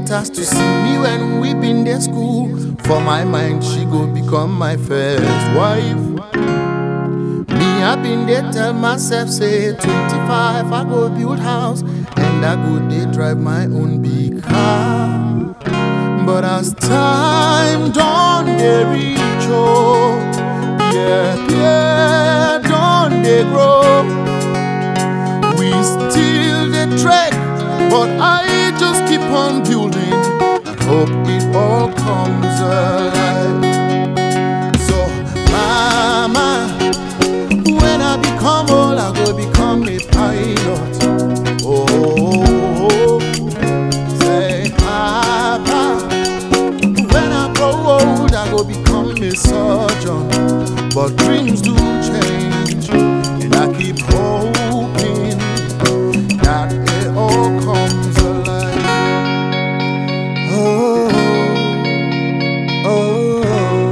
letters to see me when we been there school. For my mind, she go become my first wife. Me, I been there tell myself, say 25, I go build house, and I go there drive my own big car. But as time done, they reach, oh, yeah, done, they grow. We still the trek, but I just keep on building and hope it all comes alive. So, mama, when I become old, I go become a pilot. Oh, say, papa, when I grow old, I go become a surgeon. But dreams do change, and I keep hoping that it all comes alive. Oh, oh,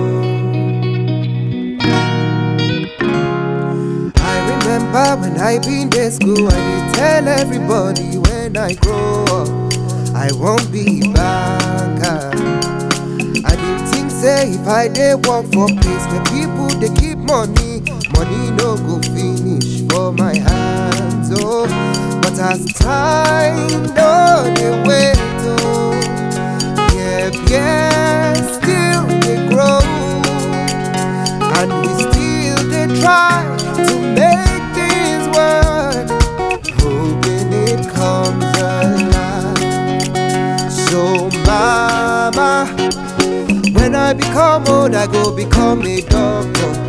I remember when I been in school, I did tell everybody when I grow up, I won't be a banker. I didn't think, say, if I did work for place where people they keep money, money no go finish for my hands, oh. But as time no they wait, oh, yeah, still they grow, and we still they try to make things work, hoping it comes alive. So mama, when I become old, I go become a doctor.